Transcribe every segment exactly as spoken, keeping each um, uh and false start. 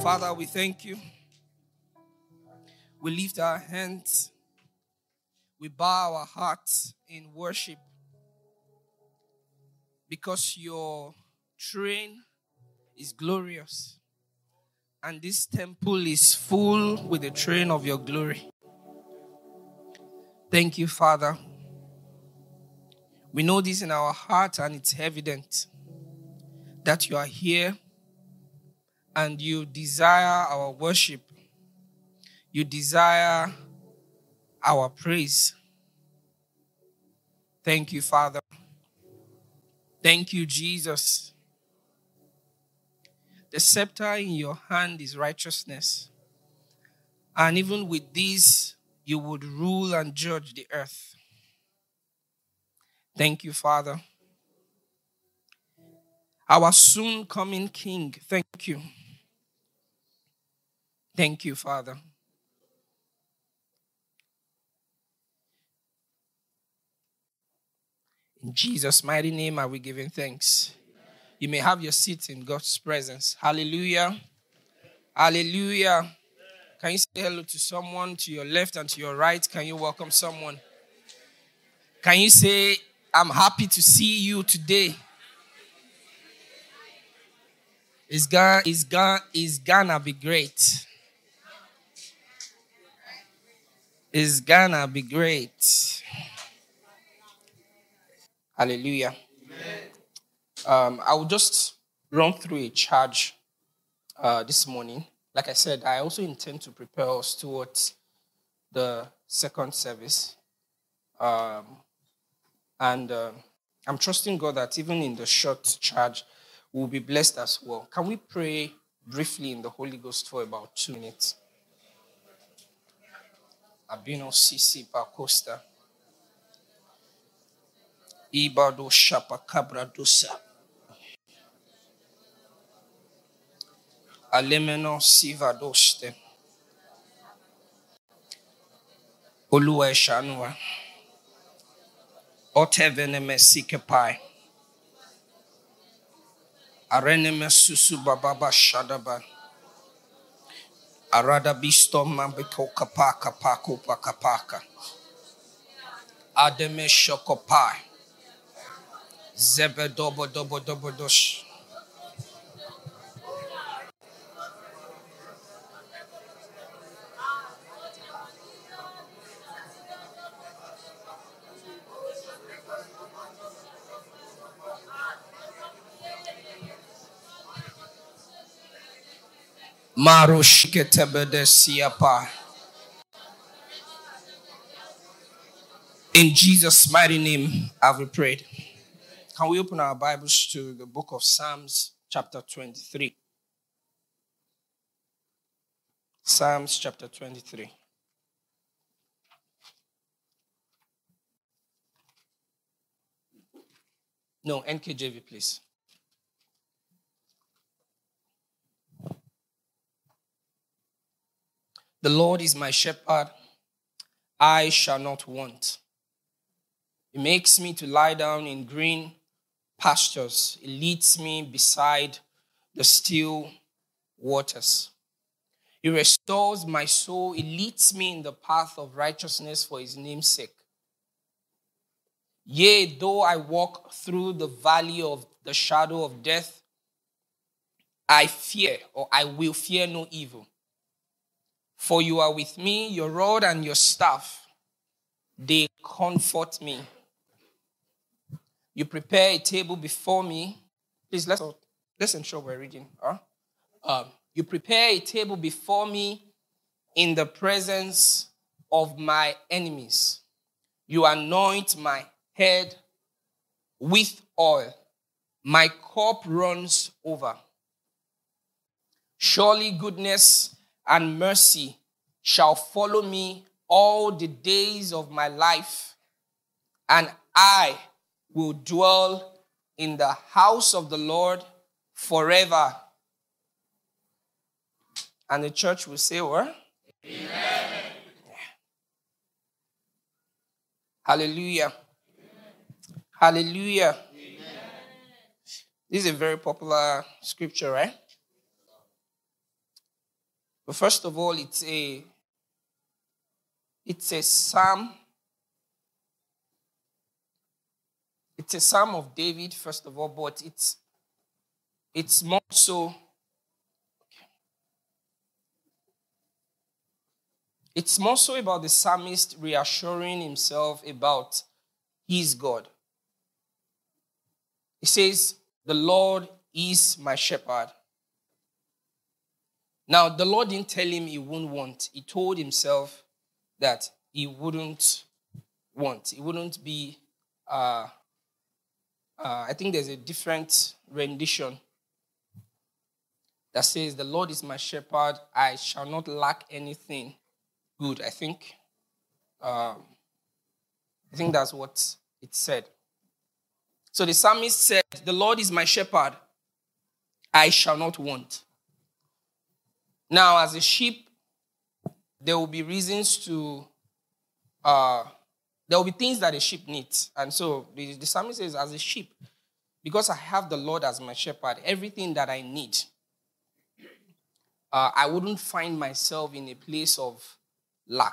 Father, we thank you. We lift our hands. We bow our hearts in worship because your train is glorious and this temple is full with the train of your glory. Thank you, Father. We know this in our heart and it's evident that you are here and you desire our worship. You desire our praise. Thank you, Father. Thank you, Jesus. The scepter in your hand is righteousness. And even with this, you would rule and judge the earth. Thank you, Father. Our soon coming King, thank you. Thank you, Father. In Jesus' mighty name are we giving thanks. You may have your seat in God's presence. Hallelujah. Hallelujah. Can you say hello to someone to your left and to your right? Can you welcome someone? Can you say, I'm happy to see you today? It's gonna, it's gonna, it's gonna be great. It's gonna be great. Hallelujah. Um, I will just run through a charge uh, this morning. Like I said, I also intend to prepare us towards the second service. Um, and uh, I'm trusting God that even in the short charge, we'll be blessed as well. Can we pray briefly in the Holy Ghost for about two minutes? Abino Sisi Pacosta. Ibado Shapa Cabra Dosa. Alemeno Siva Doste. Olua Shanua. Oteveneme Sikepai. Areneme Susu Bababa Shadaba. Arada Bisto Mambiko Kapaka Pako Pakapaka. Ademe Shokopai. Zebe Dobo Dobo Dobo Dosh. Marushketebede Siapa. In Jesus' mighty name, have we prayed. Can we open our Bibles to the book of Psalms, chapter twenty-three? Psalms, chapter twenty-three. No, N K J V, please. The Lord is my shepherd, I shall not want. He makes me to lie down in green pastures. He leads me beside the still waters. He restores my soul. He leads me in the path of righteousness for his name's sake. Yea, though I walk through the valley of the shadow of death, I fear, or I will fear no evil. For you are with me, your rod and your staff, they comfort me. You prepare a table before me. Please, let's, let's ensure we're reading. Huh? Um, you prepare a table before me in the presence of my enemies. You anoint my head with oil. My cup runs over. Surely goodness and mercy shall follow me all the days of my life, and I will dwell in the house of the Lord forever. And the church will say, what? Amen. Yeah. Hallelujah. Amen. Hallelujah. Amen. This is a very popular scripture, right? But first of all, it's a it's a psalm. It's a psalm of David, first of all, but it's it's more so it's more so about the psalmist reassuring himself about his God. He says, "The Lord is my shepherd." Now, the Lord didn't tell him he wouldn't want. He told himself that he wouldn't want. He wouldn't be, uh, uh, I think there's a different rendition that says, "The Lord is my shepherd, I shall not lack anything good." I think, um, I think that's what it said. So the psalmist said, "The Lord is my shepherd, I shall not want." Now, as a sheep, there will be reasons to, uh, there will be things that a sheep needs. And so the, the psalmist says, as a sheep, because I have the Lord as my shepherd, everything that I need, uh, I wouldn't find myself in a place of lack.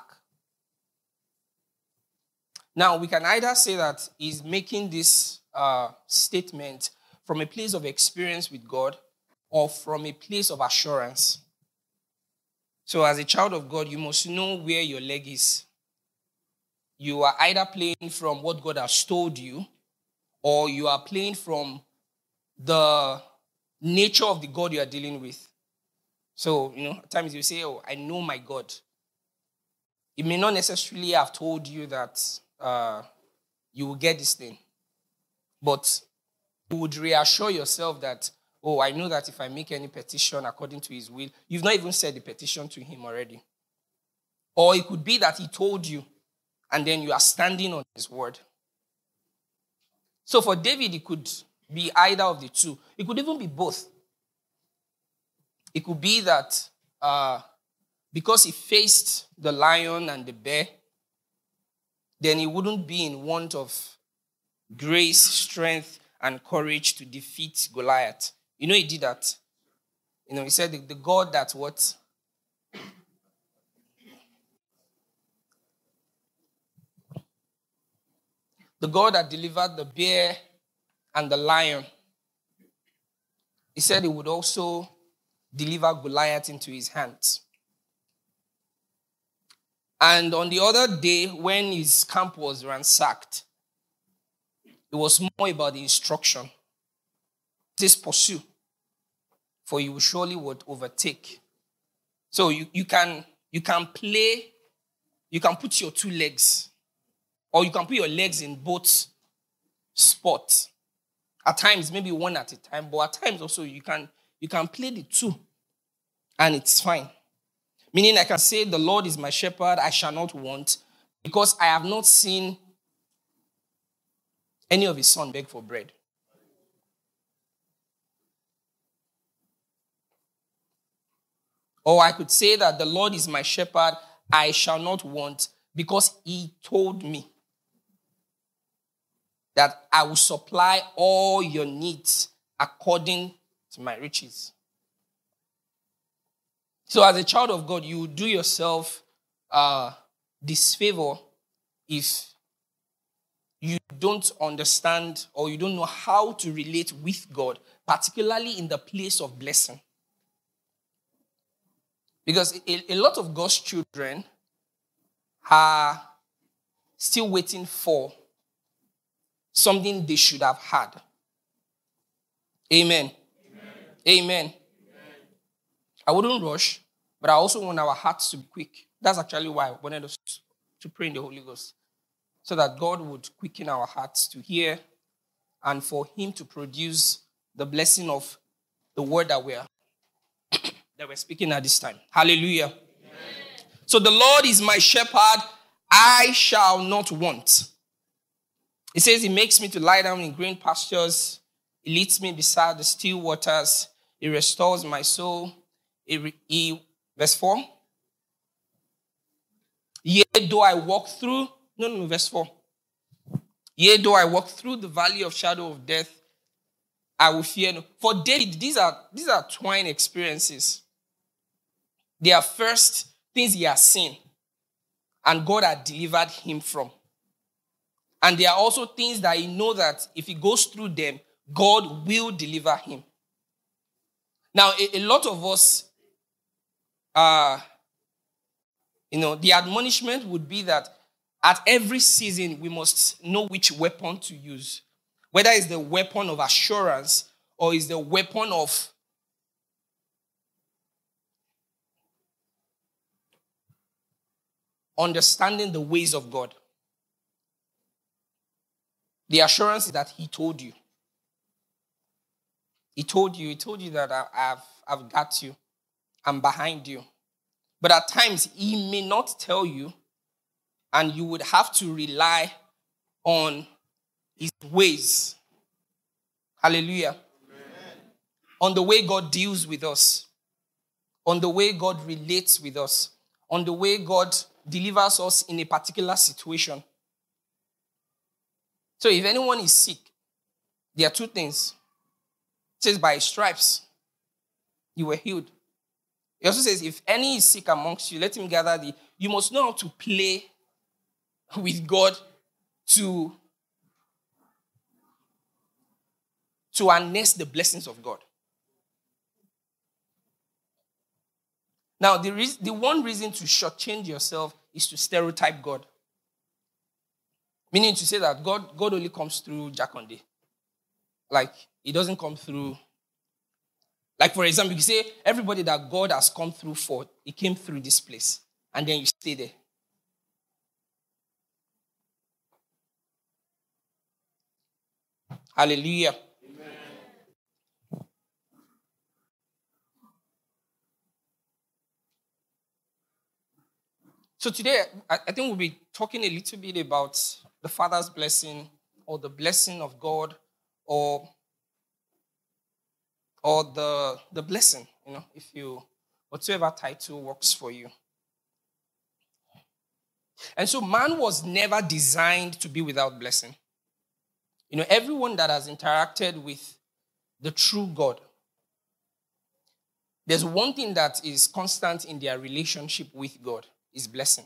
Now, we can either say that he's making this uh, statement from a place of experience with God or from a place of assurance. So as a child of God, you must know where your leg is. You are either playing from what God has told you, or you are playing from the nature of the God you are dealing with. So, you know, at times you say, "Oh, I know my God." He may not necessarily have told you that uh, you will get this thing, but you would reassure yourself that, "Oh, I know that if I make any petition according to his will," you've not even said the petition to him already. Or it could be that he told you, and then you are standing on his word. So for David, it could be either of the two. It could even be both. It could be that uh, because he faced the lion and the bear, then he wouldn't be in want of grace, strength, and courage to defeat Goliath. You know, he did that. You know, he said the, the God that what? The God that delivered the bear and the lion. He said he would also deliver Goliath into his hands. And on the other day, when his camp was ransacked, it was more about the instruction. This pursue, for you will surely would overtake. So you, you can you can play, you can put your two legs, or you can put your legs in both spots. At times, maybe one at a time, but at times also you can you can play the two, and it's fine. Meaning I can say, "The Lord is my shepherd, I shall not want," because I have not seen any of his sons beg for bread. Or I could say that the Lord is my shepherd, I shall not want, because he told me that I will supply all your needs according to my riches. So as a child of God, you do yourself uh, this favor if you don't understand or you don't know how to relate with God, particularly in the place of blessing. Because a, a lot of God's children are still waiting for something they should have had. Amen. Amen. Amen. Amen. I wouldn't rush, but I also want our hearts to be quick. That's actually why I wanted us to pray in the Holy Ghost, so that God would quicken our hearts to hear and for him to produce the blessing of the word that we're, that we're speaking at this time. Hallelujah. Amen. So the Lord is my shepherd, I shall not want. It says he makes me to lie down in green pastures. He leads me beside the still waters. He restores my soul. He, he, verse four. Yea, though I walk through, no, no, no, verse four. Yea, though I walk through the valley of shadow of death, I will fear no. For David, these are, these are twine experiences. They are first things he has seen and God had delivered him from. And there are also things that he knows that if he goes through them, God will deliver him. Now, a, a lot of us, uh, you know, the admonishment would be that at every season, we must know which weapon to use. Whether it's the weapon of assurance or it's the weapon of understanding the ways of God. The assurance is that he told you. He told you, he told you that I, I've, I've got you. I'm behind you. But at times, he may not tell you, and you would have to rely on his ways. Hallelujah. Amen. On the way God deals with us. On the way God relates with us. On the way God delivers us in a particular situation. So if anyone is sick, there are two things. It says, by his stripes, you were healed. It also says, if any is sick amongst you, let him gather thee. You must know how to play with God to, to harness the blessings of God. Now, the, re- the one reason to shortchange yourself is to stereotype God. Meaning to say that God, God only comes through Jakonde. Like, he doesn't come through. Like, for example, you say, everybody that God has come through for, he came through this place. And then you stay there. Hallelujah. Amen. So today, I think we'll be talking a little bit about the Father's blessing or the blessing of God or, or the, the blessing, you know, if you, whatever title works for you. And so man was never designed to be without blessing. You know, everyone that has interacted with the true God, there's one thing that is constant in their relationship with God, is blessing.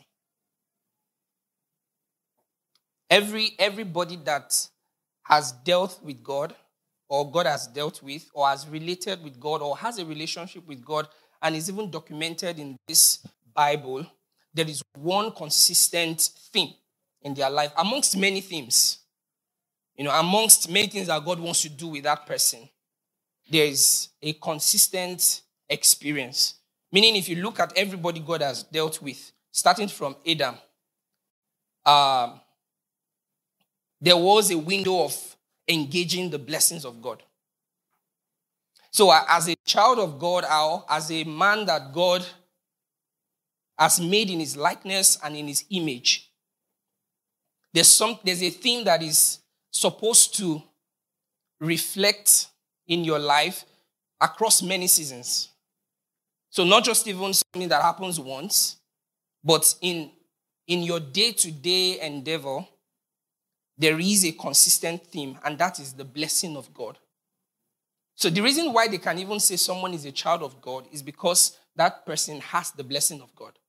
Every, everybody that has dealt with God, or God has dealt with, or has related with God, or has a relationship with God, and is even documented in this Bible, there is one consistent theme in their life, amongst many themes. You know, amongst many things that God wants to do with that person, there is a consistent experience. Meaning, if you look at everybody God has dealt with, starting from Adam, um, there was a window of engaging the blessings of God. So as a child of God, or as a man that God has made in his likeness and in his image, there's some there's a thing that is supposed to reflect in your life across many seasons. So not just even something that happens once, but in, in your day-to-day endeavor, there is a consistent theme, and that is the blessing of God. So the reason why they can even say someone is a child of God is because that person has the blessing of God.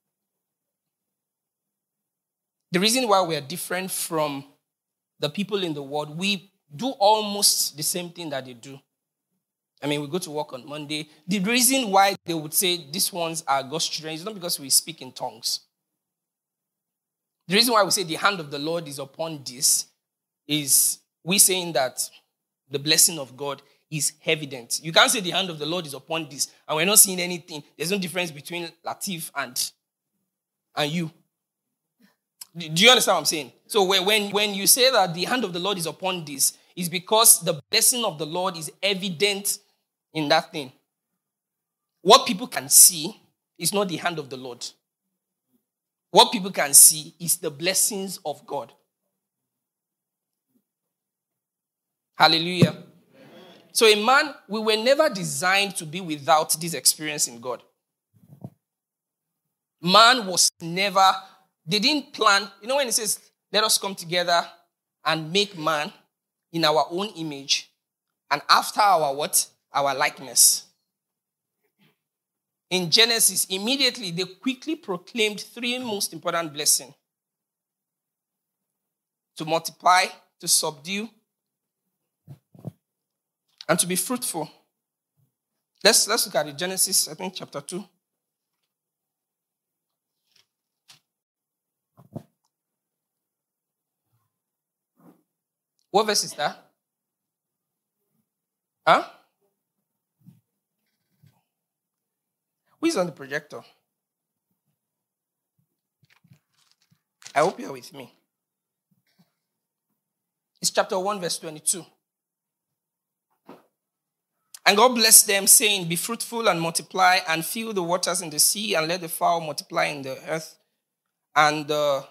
The reason why we are different from the people in the world, we do almost the same thing that they do. I mean, we go to work on Monday. The reason why they would say these ones are God's children is not because we speak in tongues. The reason why we say the hand of the Lord is upon this is we saying that the blessing of God is evident. You can't say the hand of the Lord is upon this and we're not seeing anything. There's no difference between Latif and, and you. Do you understand what I'm saying? So when, when you say that the hand of the Lord is upon this, it's because the blessing of the Lord is evident in that thing. What people can see is not the hand of the Lord. What people can see is the blessings of God. Hallelujah. Amen. So a man, we were never designed to be without this experience in God. Man was never, they didn't plan, you know when it says, let us come together and make man in our own image and after our what? Our likeness. in Genesis, immediately they quickly proclaimed three most important blessings: to multiply, to subdue, and to be fruitful. Let's, let's look at it. Genesis, I think, chapter two. What verse is that? Huh? Who is on the projector? I hope you're with me. It's chapter one, verse twenty-two. And God blessed them, saying, be fruitful and multiply, and fill the waters in the sea, and let the fowl multiply in the earth. And the,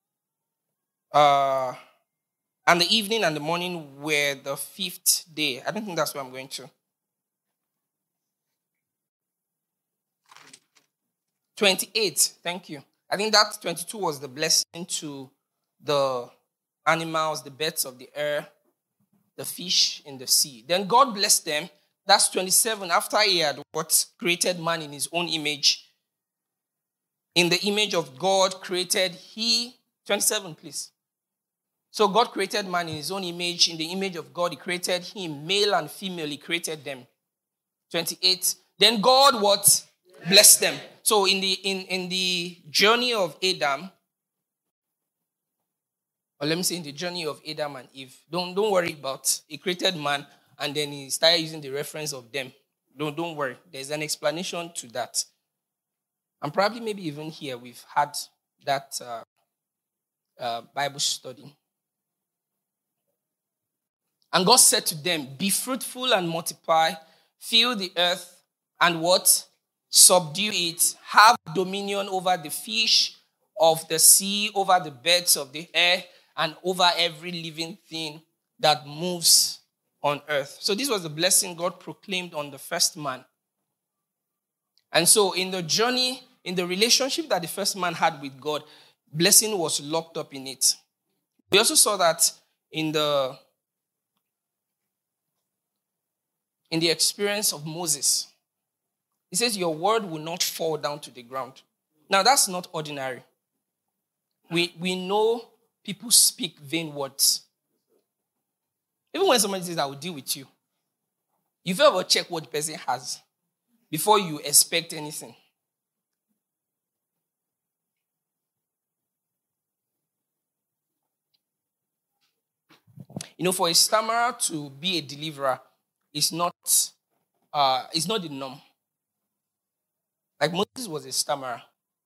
uh, and the evening and the morning were the fifth day. I don't think that's where I'm going to. twenty-eight, thank you. I think that twenty-two was the blessing to the animals, the birds of the air, the fish in the sea. Then God blessed them. That's twenty-seven. After he had what? Created man in his own image. In the image of God created he. twenty-seven, please. So God created man in his own image. In the image of God, he created him. Male and female, he created them. twenty-eight. Then God what? Blessed them. So in the in, in the journey of Adam, or let me say in the journey of Adam and Eve, don't, don't worry about, he created man and then he started using the reference of them. Don't, don't worry. There's an explanation to that. And probably maybe even here we've had that uh, uh, Bible study. And God said to them, be fruitful and multiply, fill the earth and what? Subdue it, have dominion over the fish of the sea, over the birds of the air, and over every living thing that moves on earth. So this was the blessing God proclaimed on the first man. And so in the journey, in the relationship that the first man had with God, blessing was locked up in it. We also saw that in the, in the experience of Moses. He says, your word will not fall down to the ground. Now, that's not ordinary. We, we know people speak vain words. Even when somebody says, I will deal with you, you've ever check what the person has before you expect anything. You know, for a stammerer to be a deliverer is not, uh, is not the norm. Like Moses was a stammerer.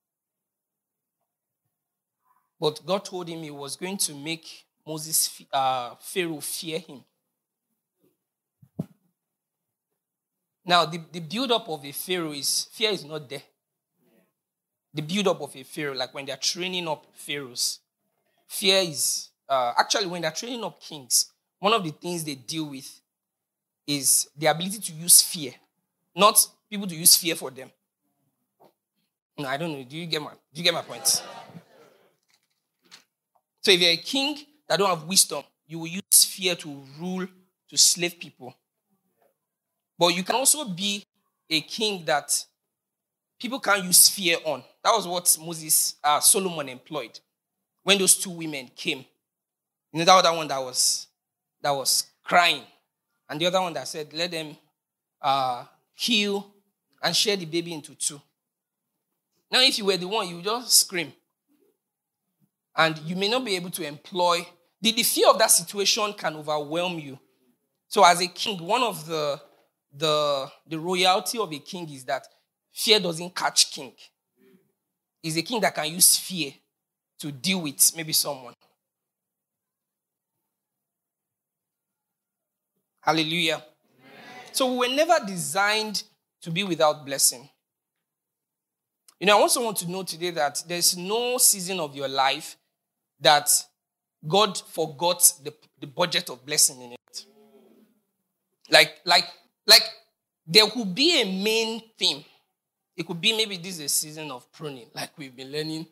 But God told him he was going to make Moses, uh, Pharaoh fear him. Now, the, the build-up of a Pharaoh is, fear is not there. The build-up of a Pharaoh, like when they're training up Pharaohs, fear is, uh, actually when they're training up kings, one of the things they deal with is the ability to use fear, not people to use fear for them. No, I don't know. Do you get my, do you get my point? So if you're a king that don't have wisdom, you will use fear to rule, to slave people. But you can also be a king that people can't use fear on. That was what Moses, uh, Solomon employed when those two women came. You know, that other one that was, that was crying. And the other one that said, let them uh, kill and share the baby into two. Now, if you were the one, you would just scream. And you may not be able to employ. The, the fear of that situation can overwhelm you. So as a king, one of the, the, the royalty of a king is that fear doesn't catch king. He's a king that can use fear to deal with maybe someone. Hallelujah. Amen. So we were never designed to be without blessing. You know, I also want to know today that there's no season of your life that God forgot the, the budget of blessing in it. Like, like, like there could be a main theme. It could be maybe this is a season of pruning, like we've been learning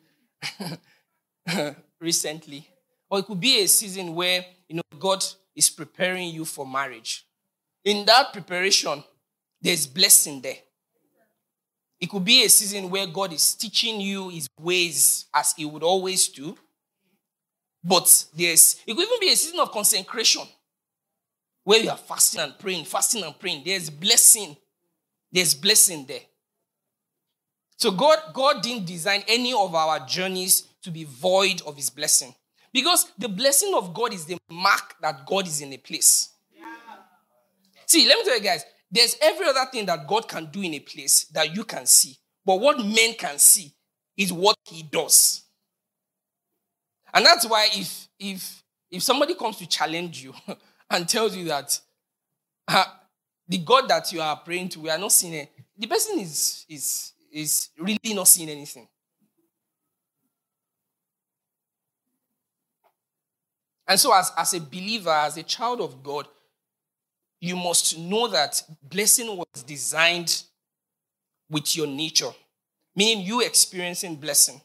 recently. Or it could be a season where, you know, God is preparing you for marriage. In that preparation, there's blessing there. It could be a season where God is teaching you his ways as he would always do. But there's, it could even be a season of consecration where you are fasting and praying, fasting and praying. There's blessing. There's blessing there. So God, God didn't design any of our journeys to be void of his blessing. Because the blessing of God is the mark that God is in a place. Yeah. See, let me tell you guys, there's every other thing that God can do in a place that you can see. But what men can see is what he does. And that's why if, if, if somebody comes to challenge you and tells you that uh, the God that you are praying to, we are not seeing it, the person is, is, is really not seeing anything. And so as, as a believer, as a child of God, you must know that blessing was designed with your nature, meaning you experiencing blessing.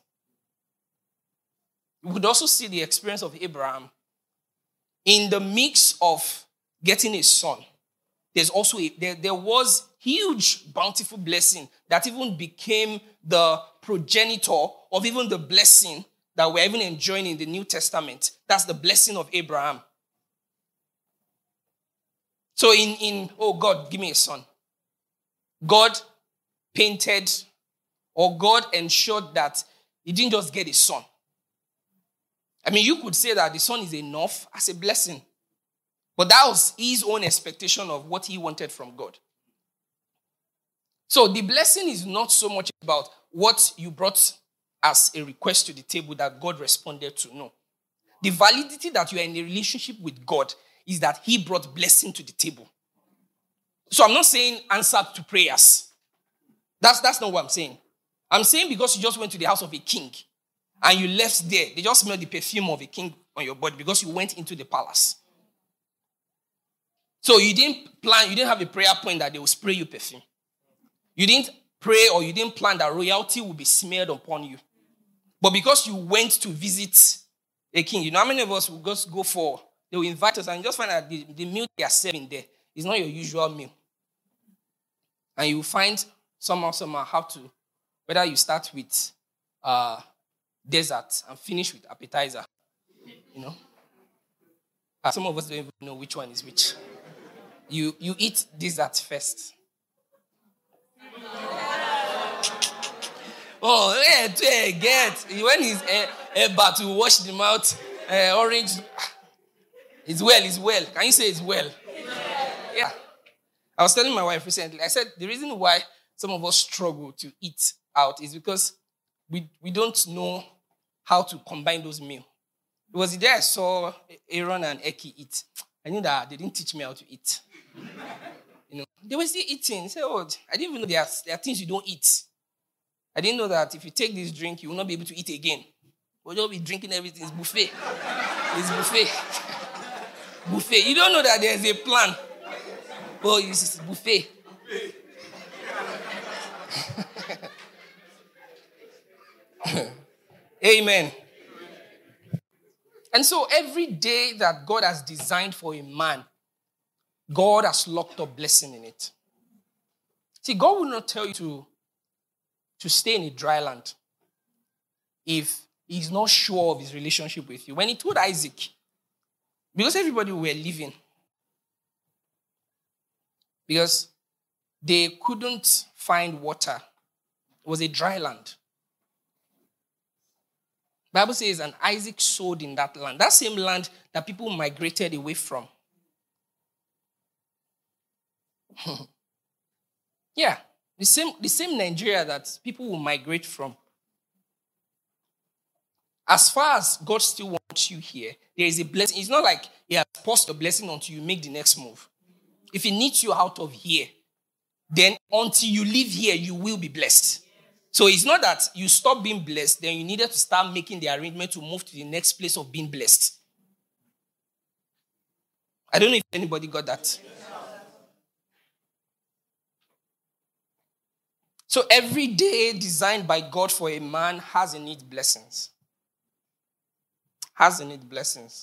You would also see the experience of Abraham. In the mix of getting a son, there's also a, there, there was huge, bountiful blessing that even became the progenitor of even the blessing that we're even enjoying in the New Testament. That's the blessing of Abraham. So in, in oh God, give me a son. God painted, or God ensured that he didn't just get a son. I mean, you could say that the son is enough as a blessing. But that was his own expectation of what he wanted from God. So the blessing is not so much about what you brought as a request to the table that God responded to. No. The validity that you are in a relationship with God is that he brought blessing to the table. So I'm not saying answer to prayers. That's, that's not what I'm saying. I'm saying because you just went to the house of a king and you left there, they just smelled the perfume of a king on your body because you went into the palace. So you didn't plan, you didn't have a prayer point that they will spray you perfume. You didn't pray or you didn't plan that royalty will be smeared upon you. But because you went to visit a king, you know how many of us will just go for, they will invite us and you just find that the, the meal they are serving there is not your usual meal. And you will find somehow, somehow how to, whether you start with uh, dessert and finish with appetizer. You know? Uh, some of us don't even know which one is which. You, you eat dessert first. Oh, yeah, yeah, get. When he's about to wash the mouth, uh, orange. It's well, it's well. Can you say it's well? Yeah. I was telling my wife recently, I said the reason why some of us struggle to eat out is because we, we don't know how to combine those meals. It was the day I saw Aaron and Eki eat. I knew that they didn't teach me how to eat. You know, they were still eating. They said, oh, I didn't even know there are, there are things you don't eat. I didn't know that if you take this drink, you will not be able to eat again. But you'll be drinking everything. It's buffet. It's buffet. Buffet. You don't know that there's a plan. But it's buffet. Amen. And so every day that God has designed for a man, God has locked up blessing in it. See, God will not tell you to, to stay in a dry land if he's not sure of his relationship with you. When he told Isaac, because everybody were living, because they couldn't find water. It was a dry land. The Bible says, and Isaac sowed in that land. That same land that people migrated away from. Yeah, the same, the same Nigeria that people will migrate from. As far as God still wants you here, there is a blessing. It's not like he has paused the blessing until you make the next move. If he needs you out of here, then until you leave here, you will be blessed. So it's not that you stop being blessed, then you needed to start making the arrangement to move to the next place of being blessed. I don't know if anybody got that. So every day designed by God for a man has in it blessings. Has in it blessings.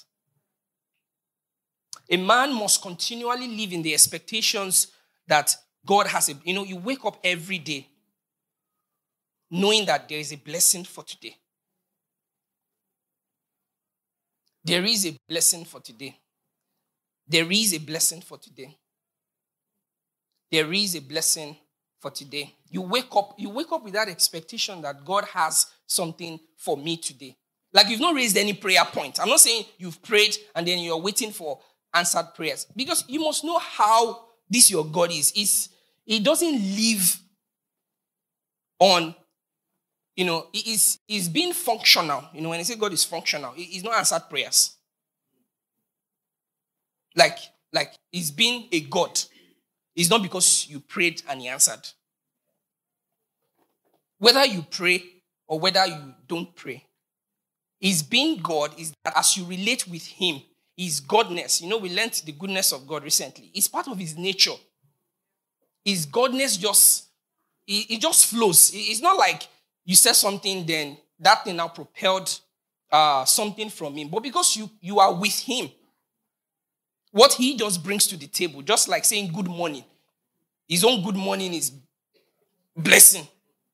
A man must continually live in the expectations that God has. A, you know, you wake up every day knowing that there is a blessing for today. There is a blessing for today. There is a blessing for today. There is a blessing for today. You wake up, you wake up with that expectation that God has something for me today. Like you've not raised any prayer point. I'm not saying you've prayed and then you're waiting for answered prayers. Because you must know how this your God is. It's, it doesn't live on, you know, it is it's being functional. You know, when I say God is functional, it's not answered prayers. Like, like it's being a God. It's not because you prayed and he answered. Whether you pray or whether you don't pray, his being God is that as you relate with him, his godness. You know, we learned the goodness of God recently. It's part of his nature. His godness just, it, it just flows. It's not like you said something, then that thing now propelled uh, something from him. But because you, you are with him, what he just brings to the table, just like saying good morning, his own good morning is blessing.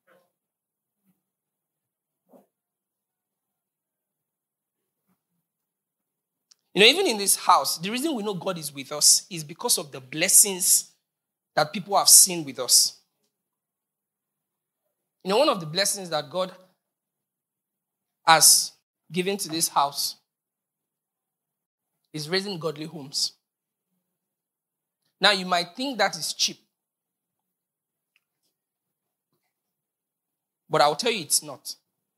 You know, even in this house, the reason we know God is with us is because of the blessings that people have seen with us. You know, one of the blessings that God has given to this house is raising godly homes. Now, you might think that is cheap. But I'll tell you it's not.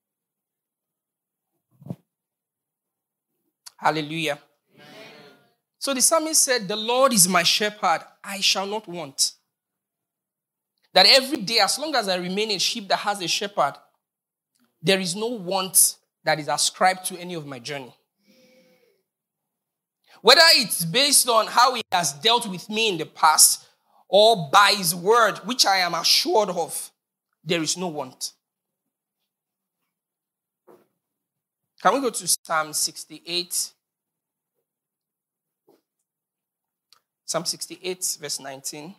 Hallelujah. Amen. So the psalmist said, the Lord is my shepherd, I shall not want. That every day, as long as I remain a sheep that has a shepherd, there is no want that is ascribed to any of my journey. Whether it's based on how he has dealt with me in the past or by his word, which I am assured of, there is no want. Can we go to Psalm sixty-eight? Psalm sixty-eight, verse nineteen.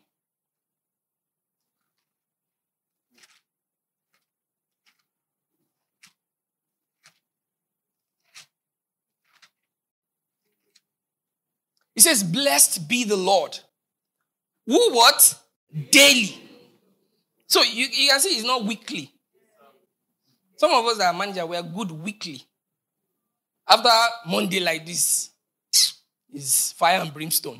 It says, blessed be the Lord. Who what? Daily. So you, you can see it's not weekly. Some of us that are manager, we are good weekly. After Monday like this, is fire and brimstone.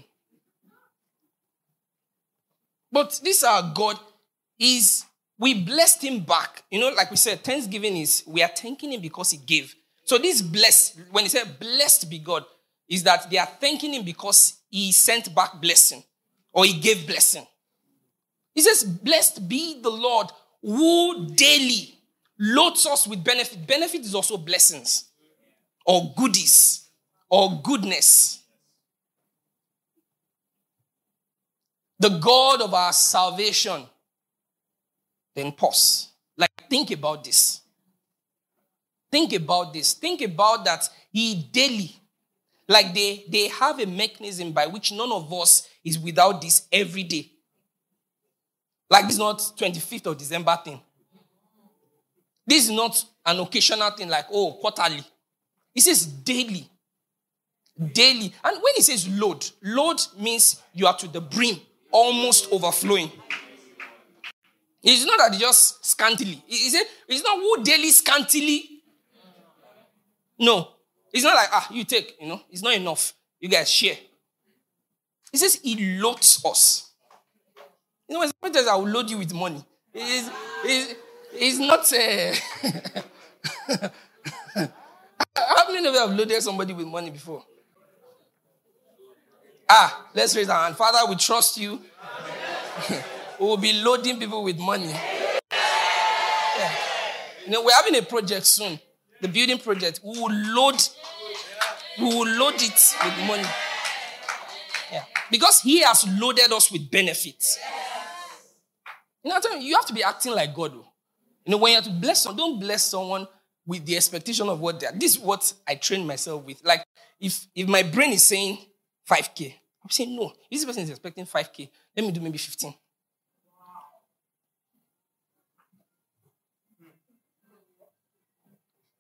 But this our God is, we blessed him back. You know, like we said, Thanksgiving is, we are thanking him because he gave. So this blessed, when he said blessed be God, is that they are thanking him because he sent back blessing or he gave blessing. He says, blessed be the Lord who daily loads us with benefit. Benefit is also blessings or goodies or goodness. The God of our salvation. Then pause. Like, think about this. Think about this. Think about that he daily, like they, they have a mechanism by which none of us is without this every day. Like this is not twenty-fifth of December thing. This is not an occasional thing like, oh, quarterly. It says daily. Daily. And when it says load, load means you are to the brim, almost overflowing. It's not that it's just scantily. It's not who daily scantily. No. It's not like, ah, you take, you know. It's not enough. You guys share. It says he loads us. You know, sometimes I will load you with money. It's, it's, it's not... Uh... How many of you have loaded somebody with money before? Ah, let's raise our hand. Father, we trust you. We will be loading people with money. Yeah. You know, we're having a project soon. The building project. We will load, we will load it with money. Yeah. Because he has loaded us with benefits. You know, you have to be acting like God. You know, when you have to bless someone, don't bless someone with the expectation of what they are. This is what I train myself with. Like, if, if my brain is saying five K, I'm saying, no, this person is expecting five K. Let me do maybe fifteen.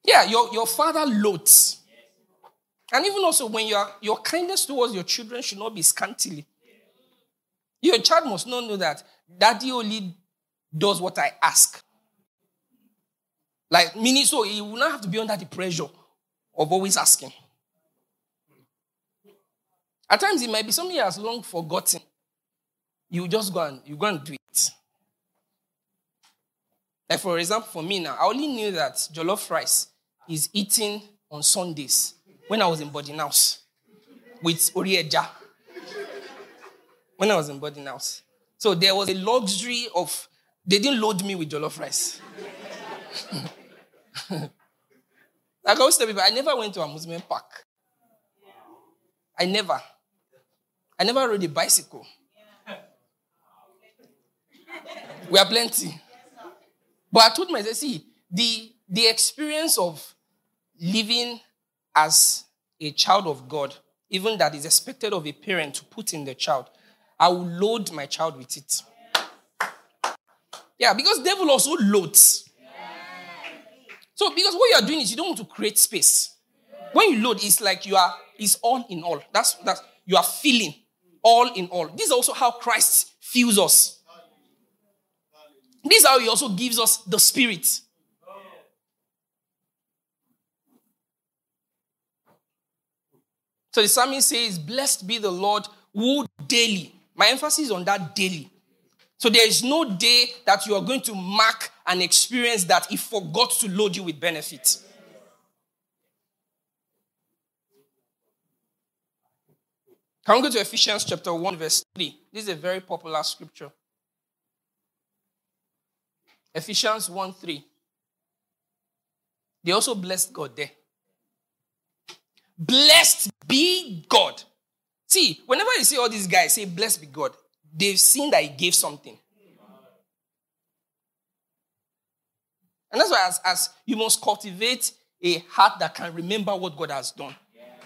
Yeah, your, your father loads. And even also when you are, your kindness towards your children should not be scantily. Your child must not know that daddy only does what I ask. Like, meaning, so he will not have to be under the pressure of always asking. At times, it might be something he has long forgotten. You just go and, you go and do it. Like, for example, for me now, I only knew that jollof rice is eaten on Sundays when I was in boarding house with Orieja. When I was in boarding house. So there was a luxury of, they didn't load me with jollof rice. Like I always tell people, I never went to a amusement park. I never. I never rode a bicycle. We are plenty. But I told myself, see, the, the experience of living as a child of God, even that is expected of a parent to put in the child, I will load my child with it. Yeah, because devil also loads. So, because what you are doing is you don't want to create space. When you load, it's like you are, it's all in all. That's, that's, you are feeling all in all. This is also how Christ fills us. This is how he also gives us the Spirit. So the psalmist says, blessed be the Lord who daily. My emphasis is on that daily. So there is no day that you are going to mark an experience that he forgot to load you with benefits. Can we go to Ephesians chapter one, verse three? This is a very popular scripture. Ephesians one, three. They also blessed God there. Blessed be God. See, whenever you see all these guys say, blessed be God, they've seen that he gave something. And that's why as, as you must cultivate a heart that can remember what God has done.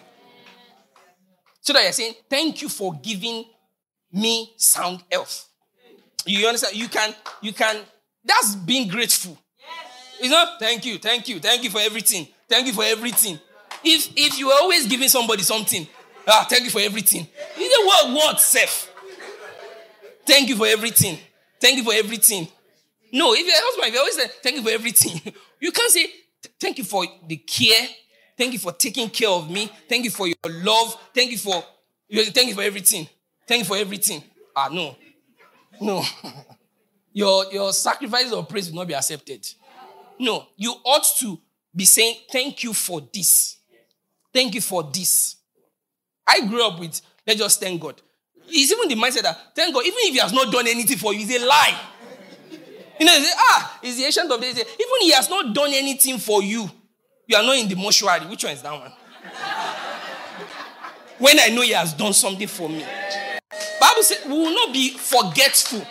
So that you're saying, thank you for giving me sound health. You understand? You can, you can, that's being grateful. You know, thank you, thank you, thank you for everything. Thank you for everything. If if you are always giving somebody something, ah, thank you for everything. You know what, what, Seth? Thank you for everything. Thank you for everything. No, if you're a husband, if you always say, thank you for everything, you can't say, thank you for the care. Thank you for taking care of me. Thank you for your love. Thank you for, thank you for everything. Thank you for everything. Ah, no. No. Your, your sacrifices of praise will not be accepted. No, you ought to be saying, thank you for this. Thank you for this. I grew up with, let's just thank God. It's even the mindset that, thank God, even if he has not done anything for you, it's a lie. You know, they say, ah, it's the ancient of days. Even if he has not done anything for you, you are not in the mortuary. Which one is that one? When I know he has done something for me. Bible says we will not be forgetful.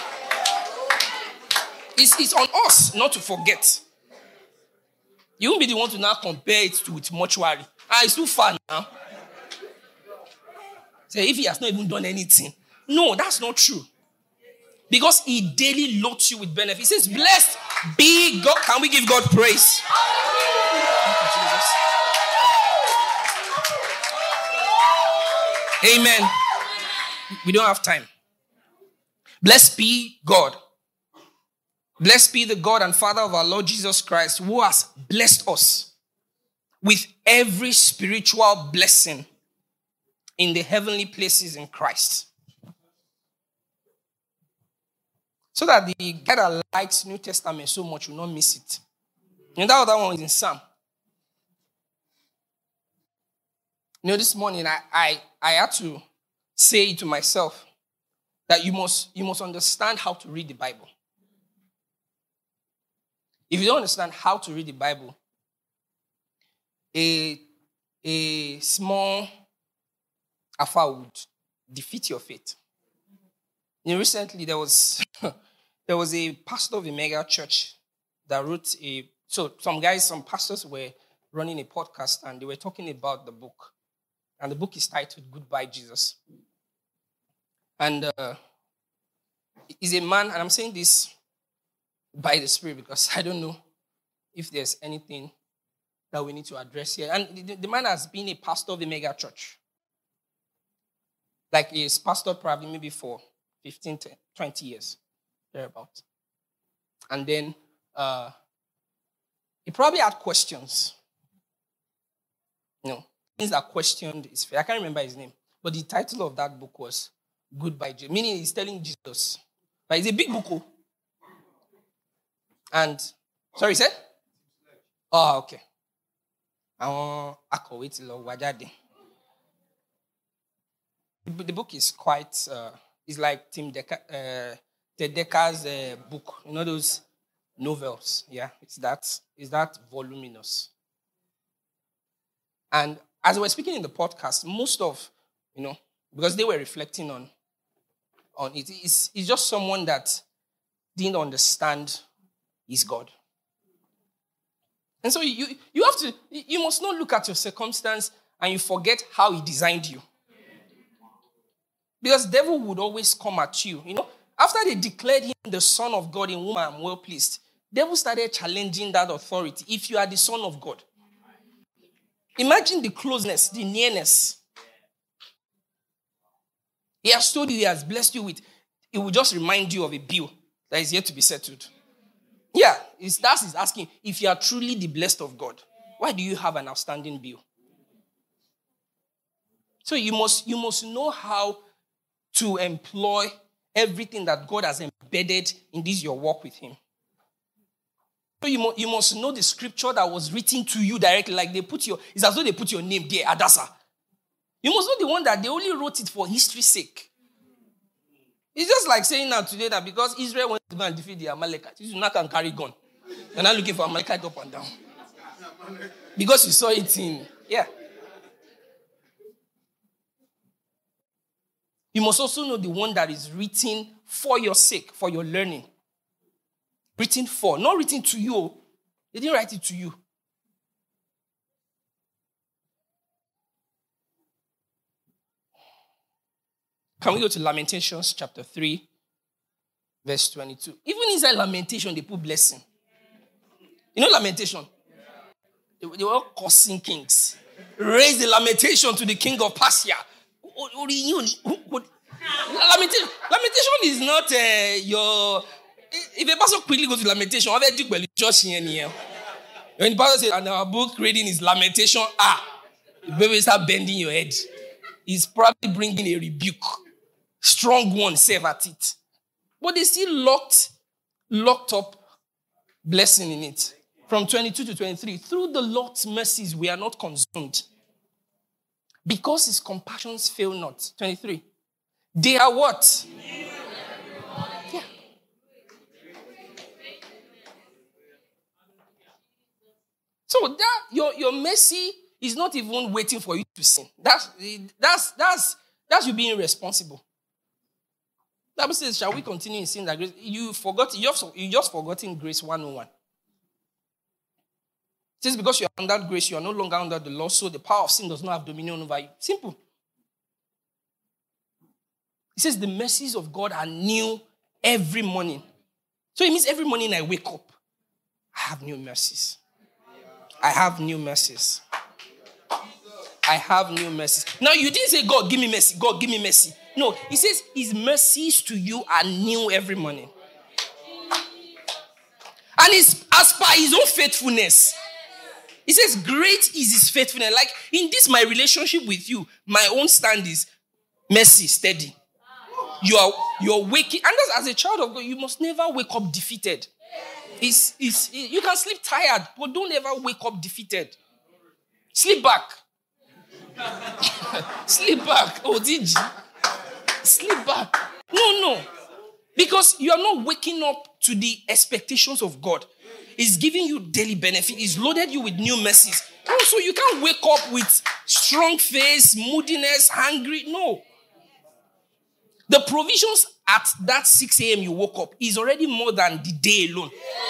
It's, it's on us not to forget. You won't be the one to now compare it to with mortuary. Ah, it's too far now. Say, if he has not even done anything. No, that's not true. Because he daily loads you with benefits. He says, blessed be God. Can we give God praise? Thank you, Jesus. Amen. We don't have time. Blessed be God. Blessed be the God and Father of our Lord Jesus Christ, who has blessed us with every spiritual blessing in the heavenly places in Christ. So that the guy that likes New Testament so much will not miss it. And that other one is in Psalm. You know, this morning I, I, I had to say to myself that you must, you must understand how to read the Bible. If you don't understand how to read the Bible, a, a small alpha would defeat your faith. You know, recently there was there was a pastor of a mega church that wrote a, so some guys, some pastors were running a podcast and they were talking about the book. And the book is titled Goodbye, Jesus. And uh, he's a man, and I'm saying this by the Spirit because I don't know if there's anything that we need to address here. And the, the man has been a pastor of a mega church. Like he's pastored probably maybe for fifteen, twenty years, thereabouts. And then uh, he probably had questions. You know, things that questioned his faith. I can't remember his name. But the title of that book was Goodbye Jesus. Meaning he's telling Jesus. But it's a big book. Oh. And, sorry, he said? Oh, okay. I want to wait till Wajade. The book is quite, uh, it's like Tim Deca, uh, Ted Decker's uh, book. You know those novels? Yeah, it's that, it's that voluminous. And as we were speaking in the podcast, most of, you know, because they were reflecting on, on it, it's, it's just someone that didn't understand his God. And so you, you have to, you must not look at your circumstance and you forget how he designed you. Because the devil would always come at you. You know, after they declared him the Son of God in whom I am well pleased, the devil started challenging that authority. If you are the Son of God. Imagine the closeness, the nearness. He has told you, he has blessed you with. It will just remind you of a bill that is yet to be settled. Yeah, it's, that's he's asking, if you are truly the blessed of God, why do you have an outstanding bill? So you must, you must know how to employ everything that God has embedded in this your walk with him. So you, mu- you must know the scripture that was written to you directly, like they put your, it's as though they put your name there, Adasa. You must know the one that they only wrote it for history's sake. It's just like saying now today that because Israel went to go and defeat the Amalekites, you now can carry gun. You're not looking for Amalekite up and down. Because you saw it in, yeah. You must also know the one that is written for your sake, for your learning. Written for, not written to you. They didn't write it to you. Can we go to Lamentations chapter three, verse twenty-two? Even inside Lamentation, they put blessing. You know Lamentation? They, they were all cursing kings. Raise the lamentation to the king of Persia. Lamentation, lamentation is not uh, your... If a person quickly goes to lamentation, what do you just here? When the pastor says, and our book reading is lamentation, ah, the baby start bending your head. He's probably bringing a rebuke. Strong one, save at it. But they still locked, locked up blessing in it. From twenty-two to twenty-three, through the Lord's mercies, we are not consumed. Because his compassions fail not. twenty-three. They are what? Yeah. So that your, your mercy is not even waiting for you to sin. That's that's that's that's you being responsible. The Bible says, shall we continue in sin that grace? You forgot, you have, you just forgotten grace one oh one. It says because you are under grace, you are no longer under the law, so the power of sin does not have dominion over you. Simple. It says the mercies of God are new every morning. So it means every morning I wake up, I have new mercies. I have new mercies. I have new mercies. Now you didn't say, God, give me mercy. God, give me mercy. No, he says his mercies to you are new every morning. And it's as per his own faithfulness. He says, great is his faithfulness. Like in this, my relationship with you, my own stand is mercy, steady. You are you're waking, and that's, as a child of God, you must never wake up defeated. It's, it's, it, you can sleep tired, but don't ever wake up defeated. Sleep back. Sleep back. Oh, did you? Sleep back. No, no. Because you are not waking up to the expectations of God. He's giving you daily benefit. He's loaded you with new mercies. No, so you can't wake up with strong face, moodiness, hungry. No. The provisions at that six a.m. you woke up is already more than the day alone.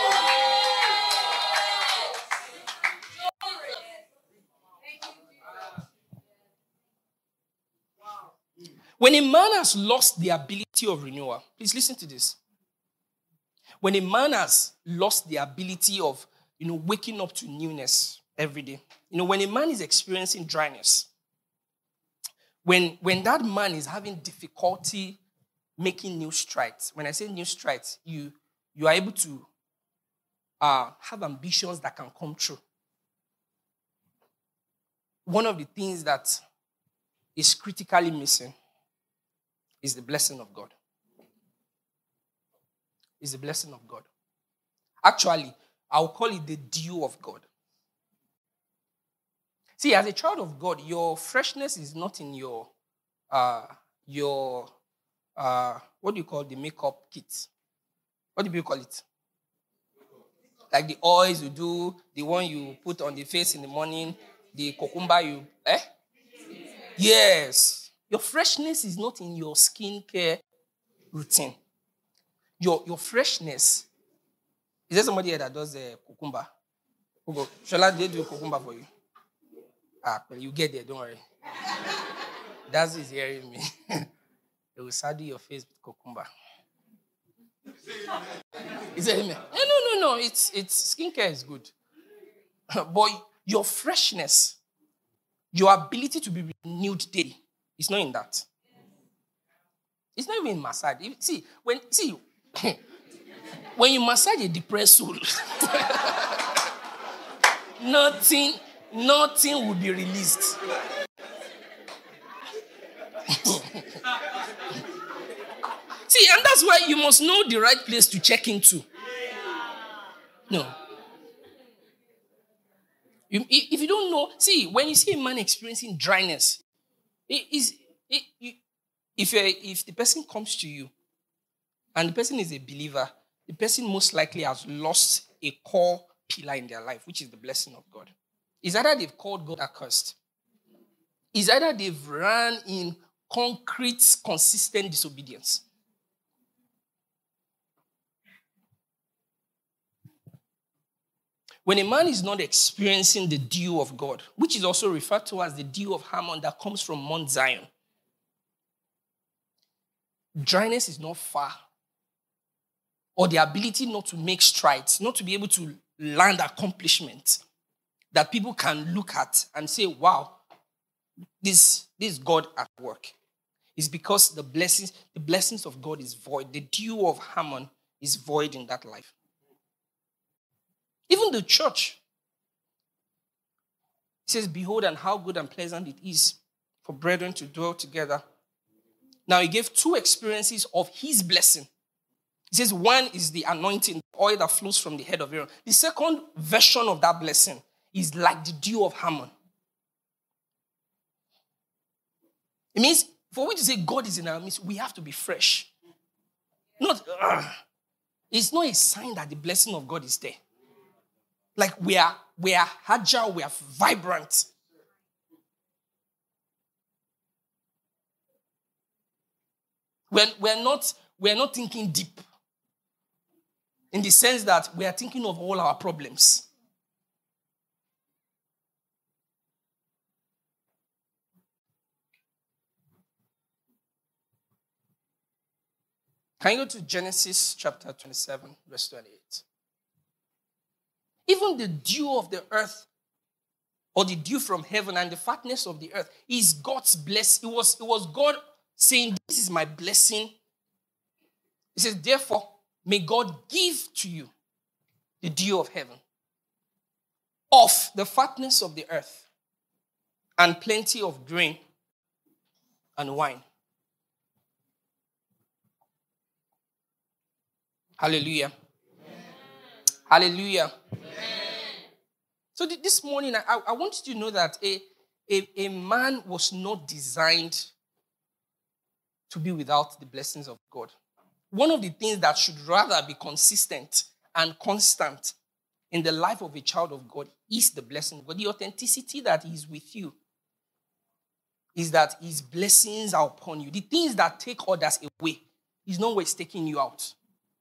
When a man has lost the ability of renewal, please listen to this. When a man has lost the ability of, you know, waking up to newness every day. You know, when a man is experiencing dryness, when, when that man is having difficulty making new strides, when I say new strides, you, you are able to uh, have ambitions that can come true. One of the things that is critically missing is the blessing of God. Is the blessing of God. Actually, I'll call it the dew of God. See, as a child of God, your freshness is not in your, uh, your, uh, what do you call the makeup kit? What do you call it? Like the oils you do, the one you put on the face in the morning, the cucumber you, eh? Yes. Your freshness is not in your skincare routine. Your, your freshness. Is there somebody here that does a uh, cucumber? Ugo, shall I do a cucumber for you? Ah, well, you get there, don't worry. That's is hearing me. They will saddle your face with cucumber. Is that amen? No, no, no, no. It's it's skincare is good. But your freshness, your ability to be renewed daily, is not in that. It's not even in massage. See, when see when you massage a depressed soul, nothing, nothing will be released. See, and that's why you must know the right place to check into. No. You, if you don't know, see, when you see a man experiencing dryness, it is it, you, if if the person comes to you and the person is a believer, the person most likely has lost a core pillar in their life, which is the blessing of God. It's either they've called God accursed. It's either they've run in concrete, consistent disobedience. When a man is not experiencing the dew of God, which is also referred to as the dew of Hermon that comes from Mount Zion, dryness is not far. Or the ability not to make strides, not to be able to land accomplishments that people can look at and say, wow, this, this is God at work. It's because the blessings, the blessings of God is void. The dew of Hermon is void in that life. Even the church says, behold, and how good and pleasant it is for brethren to dwell together. Now, he gave two experiences of his blessing. He says one is the anointing, the oil that flows from the head of Aaron. The second version of that blessing is like the dew of Hermon. It means for we to say God is in our midst, we have to be fresh. Not, uh, it's not a sign that the blessing of God is there. Like we are, we are agile, we are vibrant. We're, we're, not, we're not thinking deep. In the sense that we are thinking of all our problems. Can you go to Genesis chapter twenty-seven, verse twenty-eight? Even the dew of the earth, or the dew from heaven and the fatness of the earth, is God's blessing. It was, it was God saying, this is my blessing. He says, therefore, may God give to you the dew of heaven, of the fatness of the earth, and plenty of grain and wine. Hallelujah. Amen. Hallelujah. Amen. So this morning, I, I want you to know that a, a, a man was not designed to be without the blessings of God. One of the things that should rather be consistent and constant in the life of a child of God is the blessing of God. The authenticity that is with you is that his blessings are upon you. The things that take others away is not what's taking you out.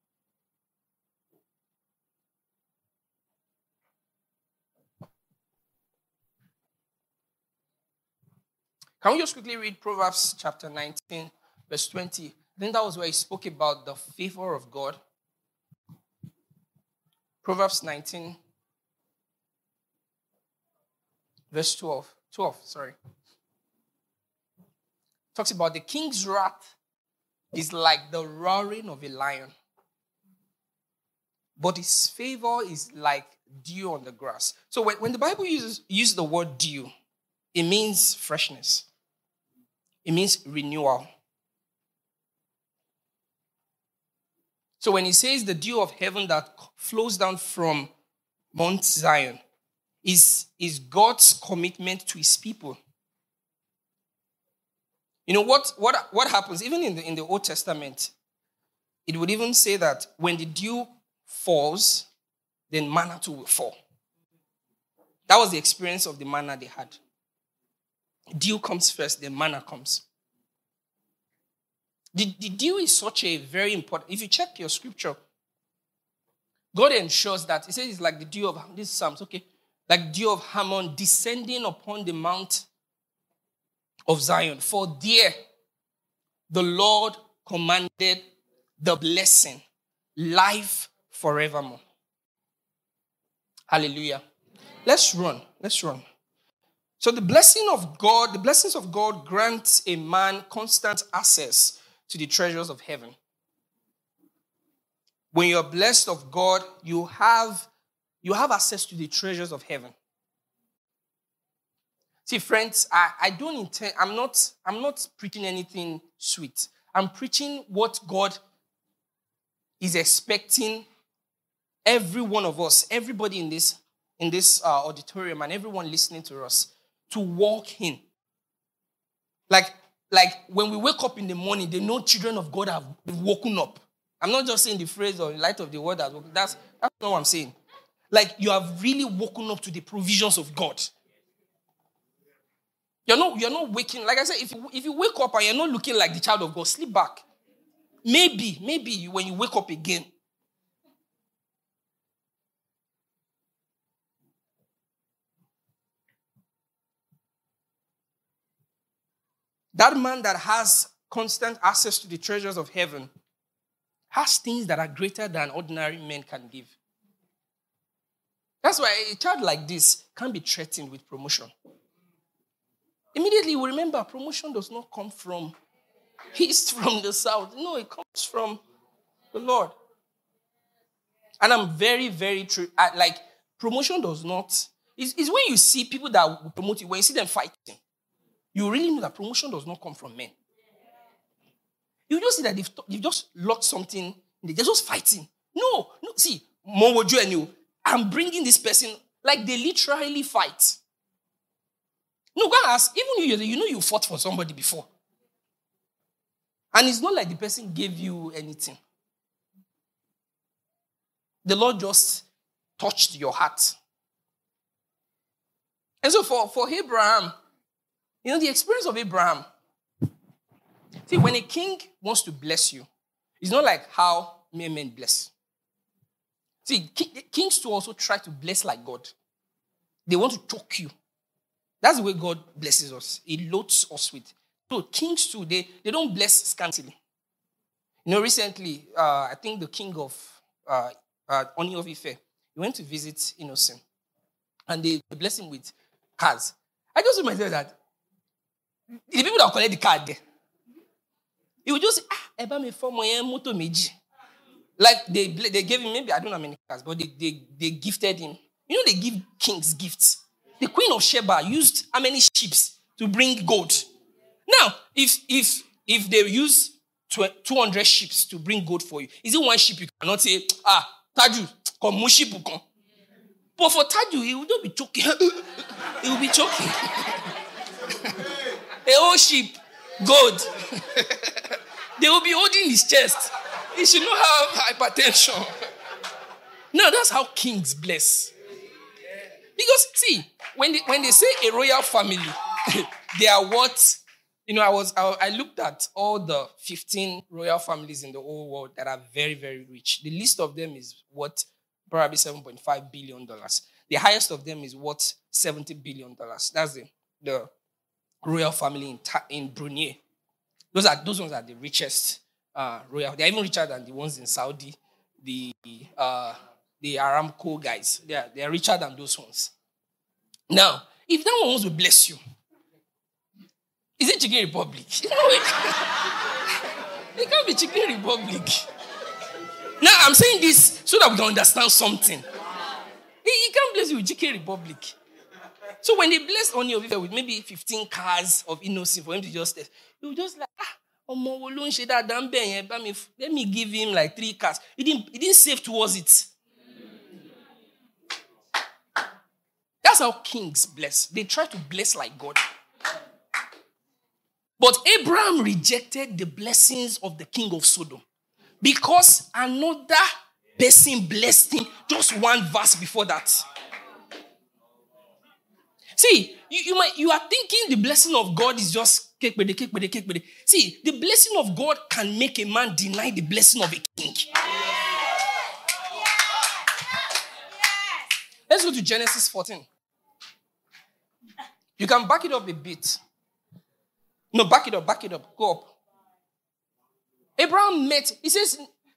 Can we just quickly read Proverbs chapter nineteen, verse twenty? I think that was where he spoke about the favor of God. Proverbs nineteen, verse twelve. twelve, sorry. Talks about the king's wrath is like the roaring of a lion, but his favor is like dew on the grass. So when, when the Bible uses, uses the word dew, it means freshness. It means renewal. So when he says the dew of heaven that flows down from Mount Zion is, is God's commitment to his people. You know what, what, what happens, even in the, in the Old Testament, it would even say that when the dew falls, then manna too will fall. That was the experience of the manna they had. Dew comes first, then manna comes. The, the dew is such a very important, if you check your scripture, God ensures that, he says it's like the dew of, this is Psalms, okay, like dew of Hermon descending upon the mount of Zion. For there the Lord commanded the blessing, life forevermore. Hallelujah. Let's run. Let's run. So the blessing of God, the blessings of God grants a man constant access to the treasures of heaven. When you're blessed of God, you have, you have access to the treasures of heaven. See, friends, I, I don't intend, I'm not, I'm not preaching anything sweet. I'm preaching what God is expecting every one of us, everybody in this, in this uh, auditorium and everyone listening to us to walk in. Like, like when we wake up in the morning, they know children of God have woken up. I'm not just saying the phrase or the light of the word. That's, that's not what I'm saying. Like you have really woken up to the provisions of God. You're not, you're not waking, like I said, if you, if you wake up and you're not looking like the child of God, sleep back. Maybe, maybe when you wake up again. That man that has constant access to the treasures of heaven has things that are greater than ordinary men can give. That's why a child like this can't be threatened with promotion. Immediately, we remember promotion does not come from east, from the south. No, it comes from the Lord. And I'm very, very true. I, like, promotion does not. It's, it's when you see people that will promote you, when you see them fighting, you really know that promotion does not come from men. You just see that they've, they've just locked something, they're just fighting. No, no, see, Mowojo and you, I'm bringing this person, like they literally fight. No, go and ask, even you, you know you fought for somebody before. And it's not like the person gave you anything. The Lord just touched your heart. And so for, for Abraham, you know, the experience of Abraham, see, when a king wants to bless you, it's not like how mere men bless. See, kings too also try to bless like God. They want to choke you. That's the way God blesses us. He loads us with. So kings too, they, they don't bless scantily. You know, recently, uh, I think the king of uh, uh, Oni of Ife, he went to visit Innocent. And they blessed him with cars. I just remember that the people that collect the card there, he would just say, ah, eba me for my moto meji. Like they they gave him, maybe I don't know how many cars, but they, they, they gifted him. You know, they give kings gifts. The Queen of Sheba used how many ships to bring gold? Now, if if if they use two hundred ships to bring gold for you, is it one ship you cannot say, ah, Taju, come mushipu come. But for Taju, he will not be choking. He will be choking. A whole ship, gold. They will be holding his chest. He should not have hypertension. No, that's how kings bless. Because, see, when they, when they say a royal family, they are what, you know, I was I, I looked at all the fifteen royal families in the whole world that are very, very rich. The least of them is worth probably seven point five billion dollars. The highest of them is worth seventy billion dollars. That's the, the royal family in, in Brunei. Those are those ones are the richest uh, royal. They're even richer than the ones in Saudi, the uh, the Aramco guys. They are, they are richer than those ones. Now, if that one wants to bless you, is it Chicken Republic? No, it, it can't be Chicken Republic. Now, I'm saying this so that we can understand something. He, he can't bless you with Chicken Republic. So when they bless Oni of Ife with maybe fifteen cars of innocence for him to just test, he will just like, ah, let me give him like three cars. He didn't, he didn't save towards it. That's how kings bless. They try to bless like God. But Abraham rejected the blessings of the king of Sodom because another person blessed him just one verse before that. See, you, you, might, you are thinking the blessing of God is just cake with the cake with the cake with the. See, the blessing of God can make a man deny the blessing of a king. Let's go to Genesis fourteen. You can back it up a bit. No, back it up, back it up. Go up. Abraham met, he says,